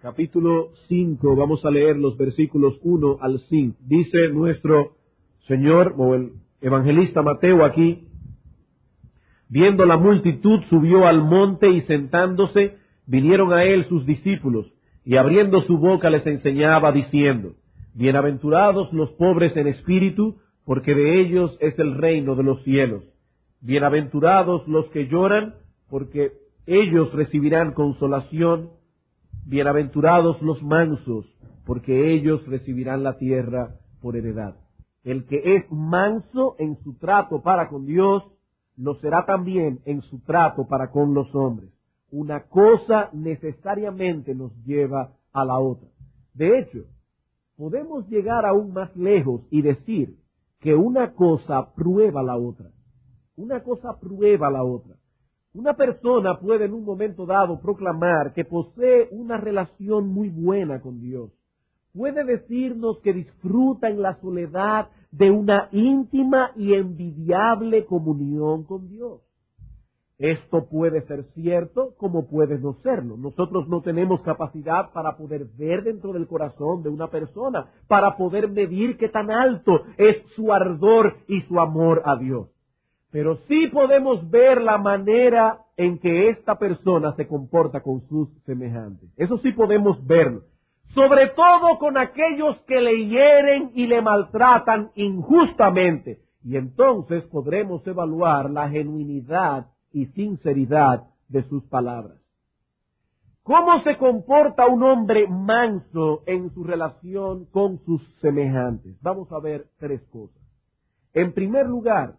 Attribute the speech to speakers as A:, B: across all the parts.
A: capítulo 5, vamos a leer los versículos 1 al 5. Dice nuestro Señor, o el evangelista Mateo aquí: viendo la multitud, subió al monte y sentándose, vinieron a él sus discípulos, y abriendo su boca les enseñaba diciendo: bienaventurados los pobres en espíritu, porque de ellos es el reino de los cielos. Bienaventurados los que lloran, porque ellos recibirán consolación. Bienaventurados los mansos, porque ellos recibirán la tierra por heredad. El que es manso en su trato para con Dios, lo será también en su trato para con los hombres. Una cosa necesariamente nos lleva a la otra. De hecho, podemos llegar aún más lejos y decir que una cosa prueba la otra. Una cosa prueba la otra. Una persona puede en un momento dado proclamar que posee una relación muy buena con Dios. Puede decirnos que disfruta en la soledad de una íntima y envidiable comunión con Dios. Esto puede ser cierto como puede no serlo. Nosotros no tenemos capacidad para poder ver dentro del corazón de una persona, para poder medir qué tan alto es su ardor y su amor a Dios. Pero sí podemos ver la manera en que esta persona se comporta con sus semejantes. Eso sí podemos verlo. Sobre todo con aquellos que le hieren y le maltratan injustamente. Y entonces podremos evaluar la genuinidad y sinceridad de sus palabras. ¿Cómo se comporta un hombre manso en su relación con sus semejantes? Vamos a ver tres cosas. En primer lugar,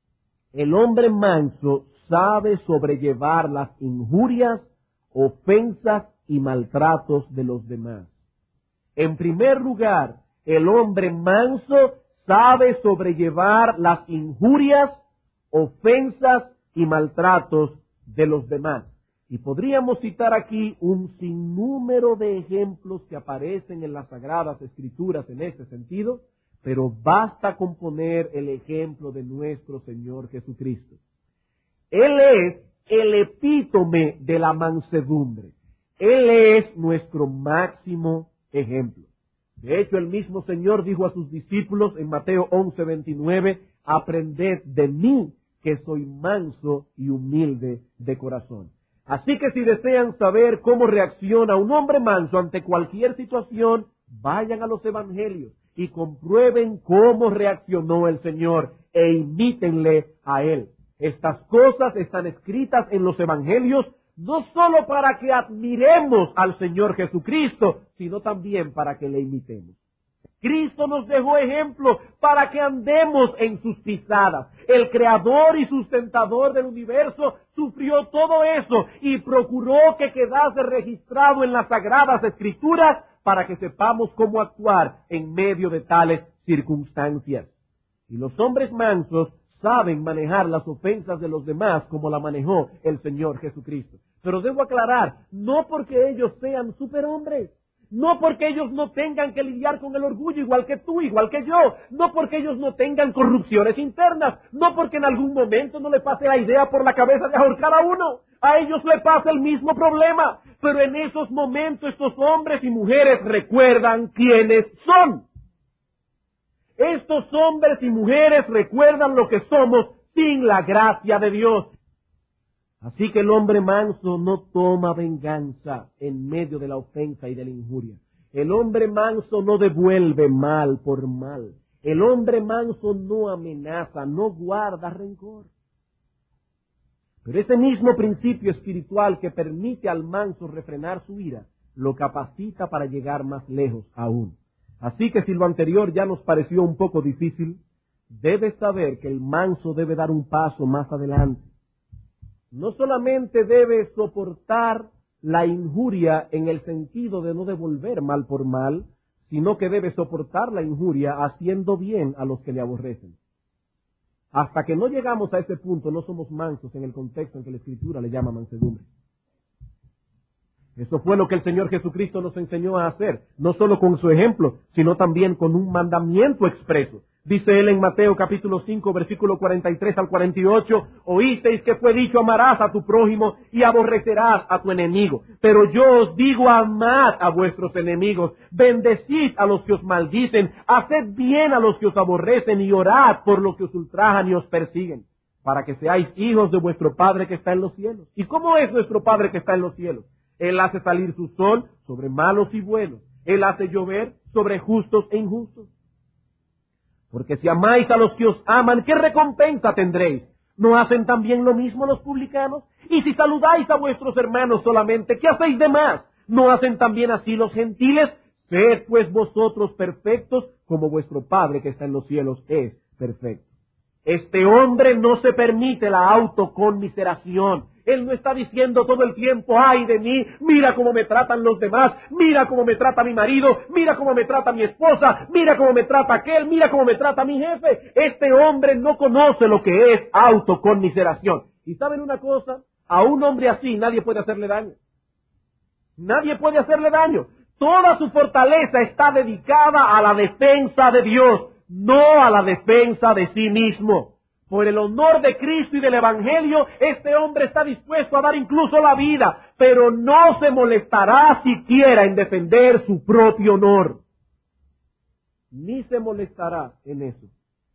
A: el hombre manso sabe sobrellevar las injurias, ofensas y maltratos de los demás. En primer lugar, el hombre manso sabe sobrellevar las injurias, ofensas y maltratos de los demás. Y podríamos citar aquí un sinnúmero de ejemplos que aparecen en las Sagradas Escrituras en este sentido, pero basta con poner el ejemplo de nuestro Señor Jesucristo. Él es el epítome de la mansedumbre. Él es nuestro máximo ejemplo. De hecho, el mismo Señor dijo a sus discípulos en Mateo 11:29, aprended de mí, que soy manso y humilde de corazón. Así que si desean saber cómo reacciona un hombre manso ante cualquier situación, vayan a los evangelios y comprueben cómo reaccionó el Señor e imítenle a Él. Estas cosas están escritas en los evangelios no solo para que admiremos al Señor Jesucristo, sino también para que le imitemos. Cristo nos dejó ejemplo para que andemos en sus pisadas. El creador y sustentador del universo sufrió todo eso y procuró que quedase registrado en las Sagradas Escrituras para que sepamos cómo actuar en medio de tales circunstancias. Y los hombres mansos saben manejar las ofensas de los demás como la manejó el Señor Jesucristo. Pero debo aclarar, no porque ellos sean superhombres, no porque ellos no tengan que lidiar con el orgullo igual que tú, igual que yo, no porque ellos no tengan corrupciones internas, no porque en algún momento no le pase la idea por la cabeza de ahorcar a uno. A ellos le pasa el mismo problema, pero en esos momentos estos hombres y mujeres recuerdan quiénes son. Estos hombres y mujeres recuerdan lo que somos sin la gracia de Dios. Así que el hombre manso no toma venganza en medio de la ofensa y de la injuria. El hombre manso no devuelve mal por mal. El hombre manso no amenaza, no guarda rencor. Pero ese mismo principio espiritual que permite al manso refrenar su ira, lo capacita para llegar más lejos aún. Así que si lo anterior ya nos pareció un poco difícil, debes saber que el manso debe dar un paso más adelante. No solamente debe soportar la injuria en el sentido de no devolver mal por mal, sino que debe soportar la injuria haciendo bien a los que le aborrecen. Hasta que no llegamos a ese punto, no somos mansos en el contexto en que la Escritura le llama mansedumbre. Eso fue lo que el Señor Jesucristo nos enseñó a hacer, no solo con su ejemplo, sino también con un mandamiento expreso. Dice él en Mateo capítulo 5, versículo 43 al 48, oísteis que fue dicho, amarás a tu prójimo y aborrecerás a tu enemigo. Pero yo os digo, amad a vuestros enemigos, bendecid a los que os maldicen, haced bien a los que os aborrecen y orad por los que os ultrajan y os persiguen, para que seáis hijos de vuestro Padre que está en los cielos. ¿Y cómo es nuestro Padre que está en los cielos? Él hace salir su sol sobre malos y buenos. Él hace llover sobre justos e injustos. Porque si amáis a los que os aman, ¿qué recompensa tendréis? ¿No hacen también lo mismo los publicanos? Y si saludáis a vuestros hermanos solamente, ¿qué hacéis de más? ¿No hacen también así los gentiles? Sed pues vosotros perfectos, como vuestro Padre que está en los cielos es perfecto. Este hombre no se permite la autoconmiseración. Él no está diciendo todo el tiempo, ay de mí, mira cómo me tratan los demás, mira cómo me trata mi marido, mira cómo me trata mi esposa, mira cómo me trata aquel, mira cómo me trata mi jefe. Este hombre no conoce lo que es autoconmiseración. ¿Y saben una cosa? A un hombre así nadie puede hacerle daño. Nadie puede hacerle daño. Toda su fortaleza está dedicada a la defensa de Dios, no a la defensa de sí mismo. Por el honor de Cristo y del Evangelio, este hombre está dispuesto a dar incluso la vida, pero no se molestará siquiera en defender su propio honor. Ni se molestará en eso.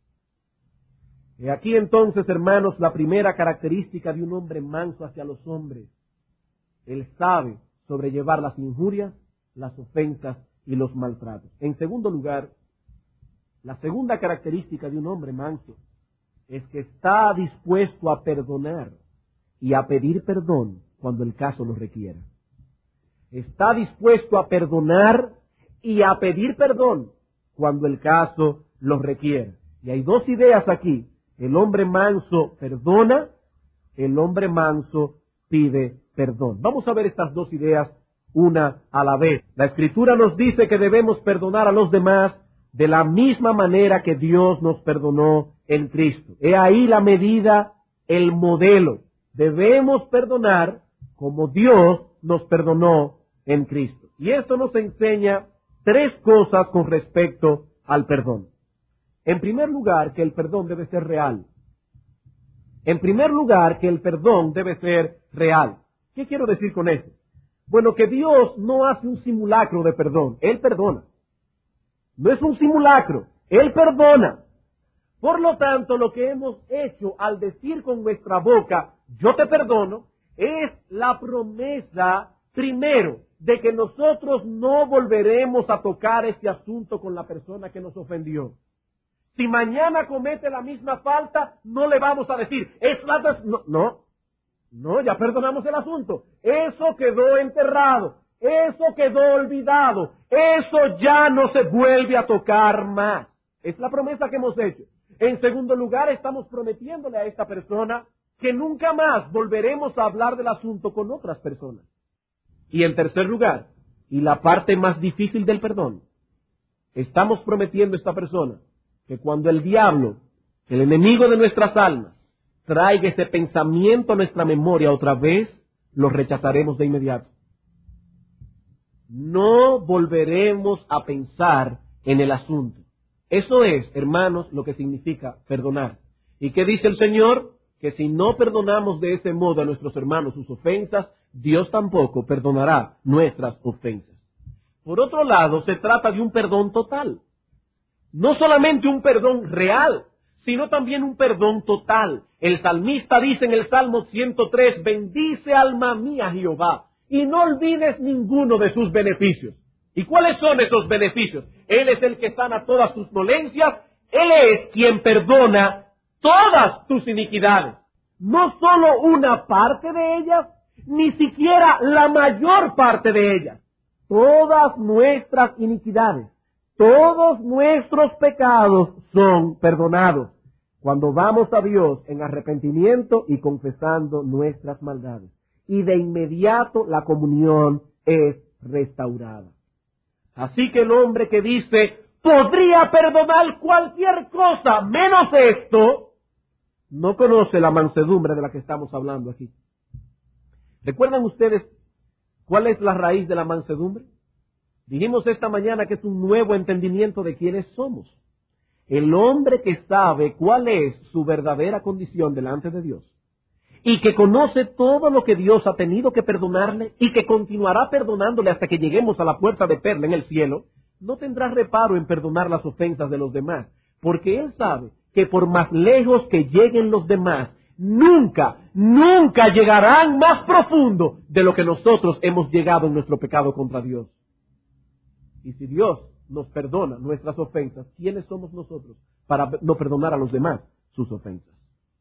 A: Y aquí entonces, hermanos, la primera característica de un hombre manso hacia los hombres. Él sabe sobrellevar las injurias, las ofensas y los maltratos. En segundo lugar, la segunda característica de un hombre manso es que está dispuesto a perdonar y a pedir perdón cuando el caso lo requiera. Está dispuesto a perdonar y a pedir perdón cuando el caso lo requiera. Y hay dos ideas aquí. El hombre manso perdona, el hombre manso pide perdón. Vamos a ver estas dos ideas una a la vez. La Escritura nos dice que debemos perdonar a los demás de la misma manera que Dios nos perdonó en Cristo. He ahí la medida, el modelo. Debemos perdonar como Dios nos perdonó en Cristo. Y esto nos enseña tres cosas con respecto al perdón. En primer lugar, que el perdón debe ser real. En primer lugar, que el perdón debe ser real. ¿Qué quiero decir con esto? Bueno, que Dios no hace un simulacro de perdón. Él perdona. No es un simulacro. Él perdona. Por lo tanto, lo que hemos hecho al decir con nuestra boca, yo te perdono, es la promesa, primero, de que nosotros no volveremos a tocar este asunto con la persona que nos ofendió. Si mañana comete la misma falta, no le vamos a decir, no, ya perdonamos el asunto. Eso quedó enterrado, eso quedó olvidado, eso ya no se vuelve a tocar más. Es la promesa que hemos hecho. En segundo lugar, estamos prometiéndole a esta persona que nunca más volveremos a hablar del asunto con otras personas. Y en tercer lugar, y la parte más difícil del perdón, estamos prometiendo a esta persona que cuando el diablo, el enemigo de nuestras almas, traiga ese pensamiento a nuestra memoria otra vez, lo rechazaremos de inmediato. No volveremos a pensar en el asunto. Eso es, hermanos, lo que significa perdonar. ¿Y qué dice el Señor? Que si no perdonamos de ese modo a nuestros hermanos sus ofensas, Dios tampoco perdonará nuestras ofensas. Por otro lado, se trata de un perdón total. No solamente un perdón real, sino también un perdón total. El salmista dice en el Salmo 103, bendice alma mía Jehová, y no olvides ninguno de sus beneficios. ¿Y cuáles son esos beneficios? Él es el que sana todas tus dolencias, Él es quien perdona todas tus iniquidades. No solo una parte de ellas, ni siquiera la mayor parte de ellas. Todas nuestras iniquidades, todos nuestros pecados son perdonados cuando vamos a Dios en arrepentimiento y confesando nuestras maldades. Y de inmediato la comunión es restaurada. Así que el hombre que dice, podría perdonar cualquier cosa menos esto, no conoce la mansedumbre de la que estamos hablando aquí. ¿Recuerdan ustedes ¿Cuál es la raíz de la mansedumbre? Dijimos esta mañana que es un nuevo entendimiento de quiénes somos. El hombre que sabe cuál es su verdadera condición delante de Dios y que conoce todo lo que Dios ha tenido que perdonarle y que continuará perdonándole hasta que lleguemos a la puerta de perla en el cielo, no tendrá reparo en perdonar las ofensas de los demás, porque él sabe que por más lejos que lleguen los demás, nunca llegarán más profundo de lo que nosotros hemos llegado en nuestro pecado contra Dios. Y si Dios nos perdona nuestras ofensas, ¿quiénes somos nosotros para no perdonar a los demás sus ofensas?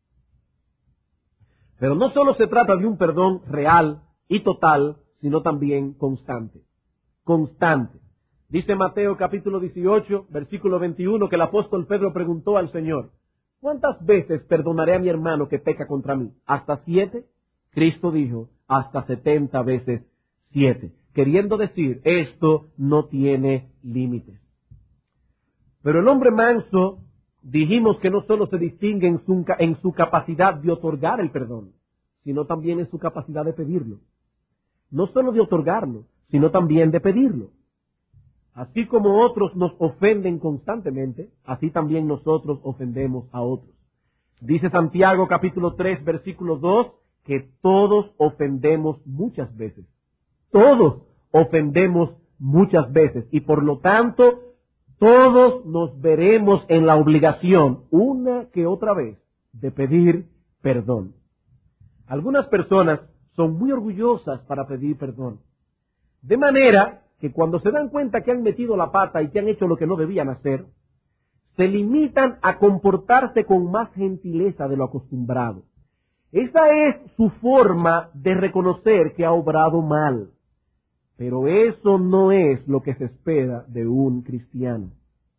A: Pero no solo se trata de un perdón real y total, sino también constante. Constante. Dice Mateo capítulo 18, versículo 21, que el apóstol Pedro preguntó al Señor, ¿cuántas veces perdonaré a mi hermano que peca contra mí? ¿Hasta 7? Cristo dijo, hasta 70 veces 7. Queriendo decir, esto no tiene límites. Pero el hombre manso, dijimos que no solo se distingue en su capacidad de otorgar el perdón, sino también en su capacidad de pedirlo. No solo de otorgarlo, sino también de pedirlo. Así como otros nos ofenden constantemente, así también nosotros ofendemos a otros. Dice Santiago capítulo 3, versículo 2, que todos ofendemos muchas veces. Todos ofendemos muchas veces y por lo tanto todos nos veremos en la obligación, una que otra vez, de pedir perdón. Algunas personas son muy orgullosas para pedir perdón. De manera que cuando se dan cuenta que han metido la pata y que han hecho lo que no debían hacer, se limitan a comportarse con más gentileza de lo acostumbrado. Esa es su forma de reconocer que ha obrado mal. Pero eso no es lo que se espera de un cristiano.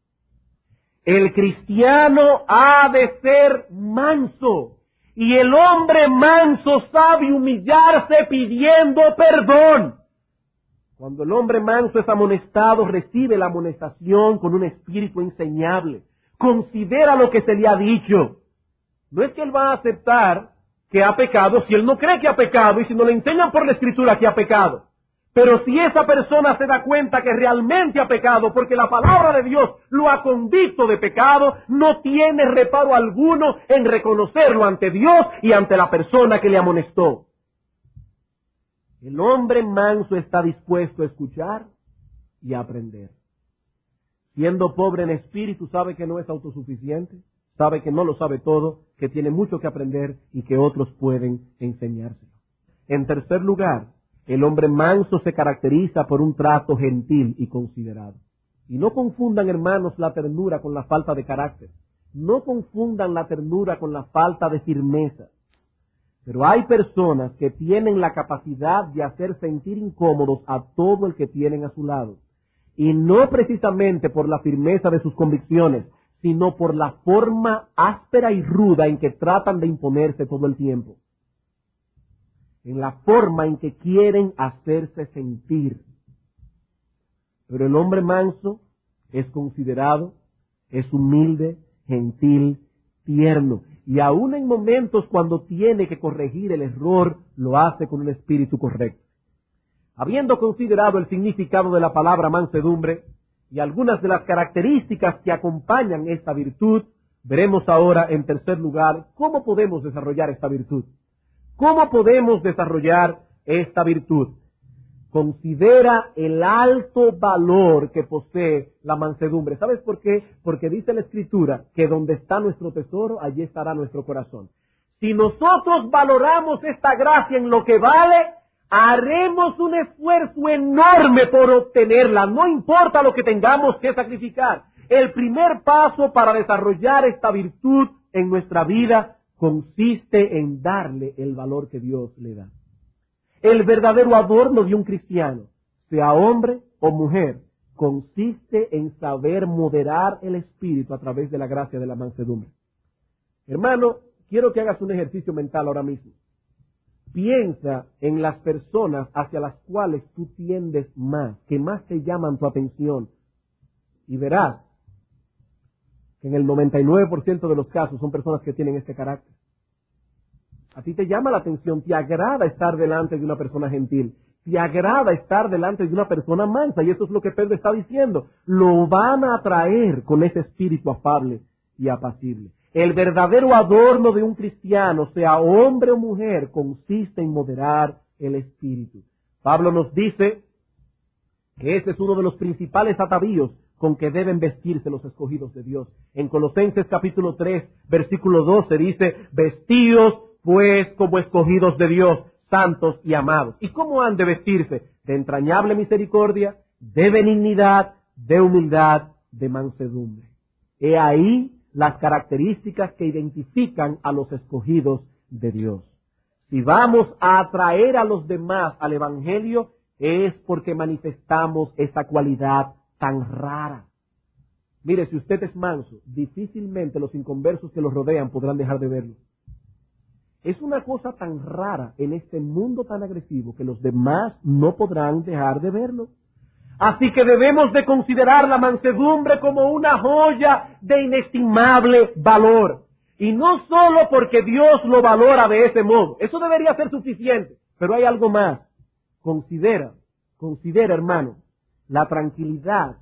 A: El cristiano ha de ser manso. Y el hombre manso sabe humillarse pidiendo perdón. Cuando el hombre manso es amonestado, recibe la amonestación con un espíritu enseñable. Considera lo que se le ha dicho. No es que él va a aceptar que ha pecado si él no cree que ha pecado y si no le enseñan por la Escritura que ha pecado. Pero si esa persona se da cuenta que realmente ha pecado porque la palabra de Dios lo ha convicto de pecado, no tiene reparo alguno en reconocerlo ante Dios y ante la persona que le amonestó. El hombre manso está dispuesto a escuchar y a aprender. Siendo pobre en espíritu, sabe que no es autosuficiente, sabe que no lo sabe todo, que tiene mucho que aprender y que otros pueden enseñárselo. En tercer lugar, el hombre manso se caracteriza por un trato gentil y considerado. Y no confundan, hermanos, la ternura con la falta de carácter. No confundan la ternura con la falta de firmeza. Pero hay personas que tienen la capacidad de hacer sentir incómodos a todo el que tienen a su lado. Y no precisamente por la firmeza de sus convicciones, sino por la forma áspera y ruda en que tratan de imponerse todo el tiempo. En la forma en que quieren hacerse sentir. Pero el hombre manso es considerado, es humilde, gentil, tierno. Y aún en momentos cuando tiene que corregir el error, lo hace con un espíritu correcto. Habiendo considerado el significado de la palabra mansedumbre y algunas de las características que acompañan esta virtud, veremos ahora en tercer lugar cómo podemos desarrollar esta virtud. ¿Cómo podemos desarrollar esta virtud? Considera el alto valor que posee la mansedumbre. ¿Sabes por qué? Porque dice la Escritura que donde está nuestro tesoro, allí estará nuestro corazón. Si nosotros valoramos esta gracia en lo que vale, haremos un esfuerzo enorme por obtenerla. No importa lo que tengamos que sacrificar. El primer paso para desarrollar esta virtud en nuestra vida consiste en darle el valor que Dios le da. El verdadero adorno de un cristiano, sea hombre o mujer, consiste en saber moderar el espíritu a través de la gracia de la mansedumbre. Hermano, quiero que hagas un ejercicio mental ahora mismo. Piensa en las personas hacia las cuales tú tiendes más, que más te llaman tu atención, y verás que en el 99% de los casos son personas que tienen este carácter. A ti te llama la atención, te agrada estar delante de una persona gentil, se agrada estar delante de una persona mansa, y eso es lo que Pedro está diciendo. Lo van a atraer con ese espíritu afable y apacible. El verdadero adorno de un cristiano, sea hombre o mujer, consiste en moderar el espíritu. Pablo nos dice que ese es uno de los principales atavíos con que deben vestirse los escogidos de Dios. En Colosenses capítulo 3, versículo 12 dice, vestíos pues como escogidos de Dios, santos y amados. ¿Y cómo han de vestirse? De entrañable misericordia, de benignidad, de humildad, de mansedumbre. He ahí las características que identifican a los escogidos de Dios. Si vamos a atraer a los demás al Evangelio, es porque manifestamos esa cualidad tan rara. Mire, si usted es manso, difícilmente los inconversos que los rodean podrán dejar de verlo. Es una cosa tan rara en este mundo tan agresivo que los demás no podrán dejar de verlo. Así que debemos de considerar la mansedumbre como una joya de inestimable valor. Y no solo porque Dios lo valora de ese modo. Eso debería ser suficiente. Pero hay algo más. Considera, hermano, la tranquilidad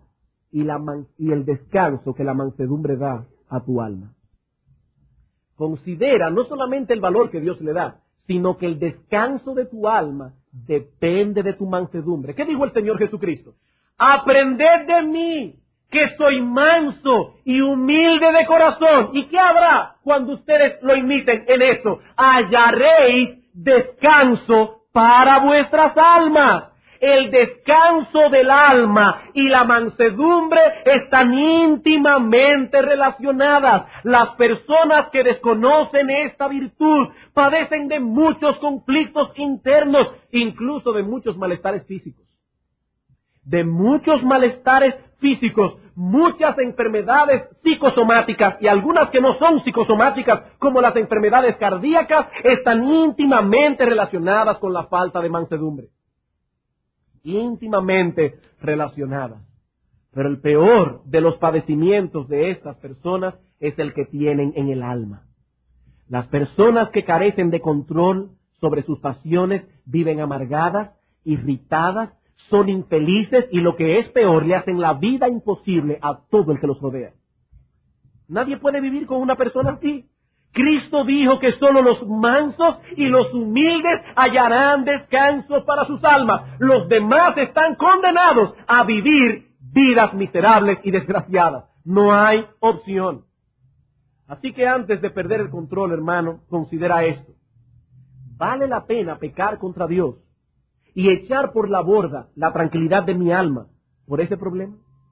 A: y el descanso que la mansedumbre da a tu alma. Considera no solamente el valor que Dios le da, sino que el descanso de tu alma depende de tu mansedumbre. ¿Qué dijo el Señor Jesucristo? Aprended de mí, que soy manso y humilde de corazón. ¿Y qué habrá cuando ustedes lo imiten en eso? Hallaréis descanso para vuestras almas. El descanso del alma y la mansedumbre están íntimamente relacionadas. Las personas que desconocen esta virtud padecen de muchos conflictos internos, incluso de muchos malestares físicos. De muchos malestares físicos, muchas enfermedades psicosomáticas y algunas que no son psicosomáticas, como las enfermedades cardíacas, están íntimamente relacionadas con la falta de mansedumbre. Íntimamente relacionadas. Pero el peor de los padecimientos de estas personas es el que tienen en el alma. Las personas que carecen de control sobre sus pasiones viven amargadas, irritadas, son infelices y lo que es peor, le hacen la vida imposible a todo el que los rodea. Nadie puede vivir con una persona así. Cristo dijo que solo los mansos y los humildes hallarán descanso para sus almas. Los demás están condenados a vivir vidas miserables y desgraciadas. No hay opción. Así que antes de perder el control, hermano, considera esto. ¿Vale la pena pecar contra Dios y echar por la borda la tranquilidad de mi alma por ese problema?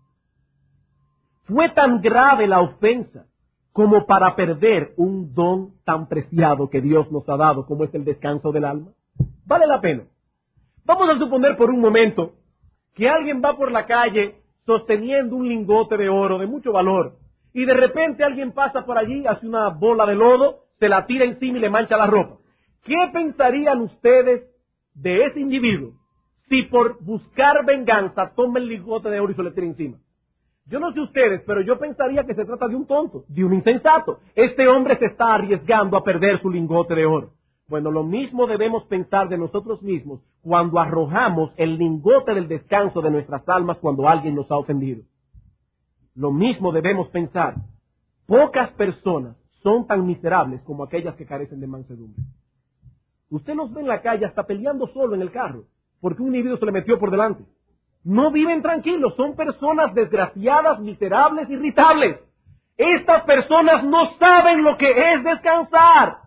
A: ¿Fue tan grave la ofensa como para perder un don tan preciado que Dios nos ha dado, como es el descanso del alma? ¿Vale la pena? Vamos a suponer por un momento que alguien va por la calle sosteniendo un lingote de oro de mucho valor, y de repente alguien pasa por allí, hace una bola de lodo, se la tira encima y le mancha la ropa. ¿Qué pensarían ustedes de ese individuo si por buscar venganza toma el lingote de oro y se le tira encima? Yo no sé ustedes, pero yo pensaría que se trata de un tonto, de un insensato. Este hombre se está arriesgando a perder su lingote de oro. Bueno, lo mismo debemos pensar de nosotros mismos cuando arrojamos el lingote del descanso de nuestras almas cuando alguien nos ha ofendido. Lo mismo debemos pensar. Pocas personas son tan miserables como aquellas que carecen de mansedumbre. Usted los ve en la calle hasta peleando solo en el carro, porque un individuo se le metió por delante. No viven tranquilos, son personas desgraciadas, miserables, irritables. Estas personas no saben lo que es descansar.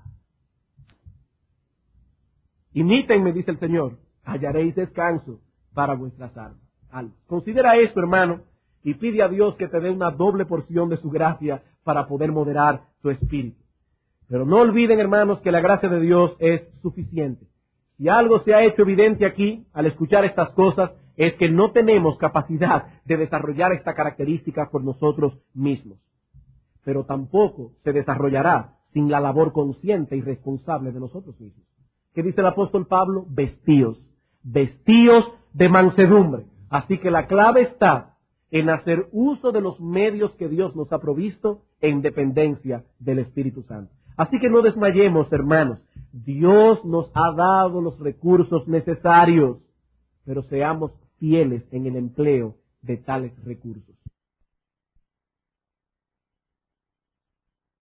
A: Imítenme, dice el Señor, hallaréis descanso para vuestras almas. Considera esto, hermano, y pide a Dios que te dé una doble porción de su gracia para poder moderar tu espíritu. Pero no olviden, hermanos, que la gracia de Dios es suficiente. Si algo se ha hecho evidente aquí, al escuchar estas cosas, es que no tenemos capacidad de desarrollar esta característica por nosotros mismos. Pero tampoco se desarrollará sin la labor consciente y responsable de nosotros mismos. ¿Qué dice el apóstol Pablo? Vestíos de mansedumbre. Así que la clave está en hacer uso de los medios que Dios nos ha provisto en dependencia del Espíritu Santo. Así que no desmayemos, hermanos. Dios nos ha dado los recursos necesarios. pero seamos fieles en el empleo de tales recursos.